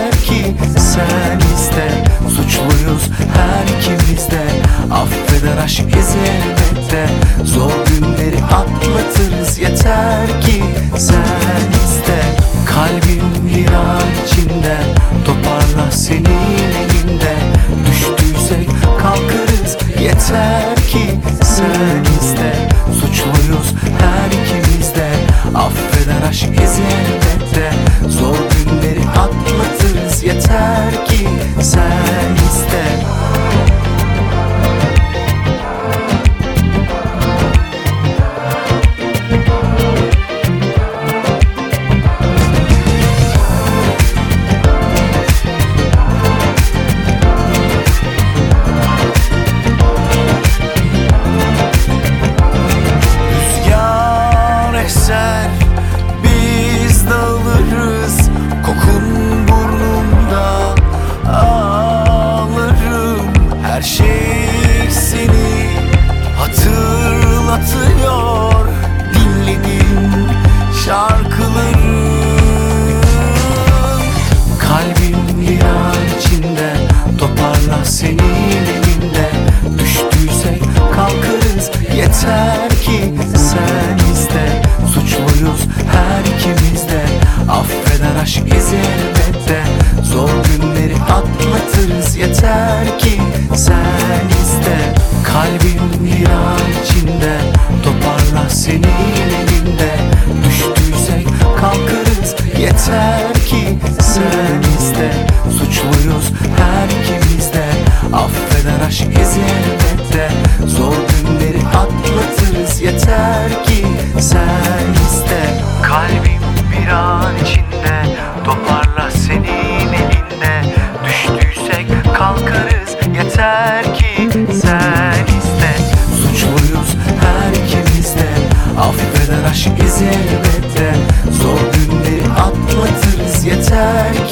yeter ki sen iste. Suçluyuz her ikimiz de, affeder aşk bizi elbette. Zor günleri atlatırız yeter ki sen iste. Kalbim viran içinde, toparla senin elinde. Düştüysek kalkarız yeter ki sen iste. Suçluyuz her ikimiz de, affeder aşk bizi elbette. Zor günleri atlatırız yeter ki sen iste. Biz dağılırız, kokun burnumda ağlarım. Her şey seni hatırlatıyor, dinlediğim şarkıların. Kalbim viran içinde, toparla senin elinde. Düştüysek kalkarız yeter ki sen iste. Suçluyuz her ikimiz de, affeder aşk bizi elbette. Zor günleri atlatırız yeter ki sen iste. Kalbim viran içinde, toparla senin elinde. Düştüysek kalkarız yeter ki sen iste. Suçluyuz her ikimiz de, affeder aşk bizi elbette. Zor günleri atlatırız yeter ki sen iste. Kalbim bir an içinde, toparla senin elinde. Düştüysek kalkarız yeter ki sen iste. Suçluyuz her ikimiz de, affeder aşk bizi elbette. Zor günleri atlatırız yeter ki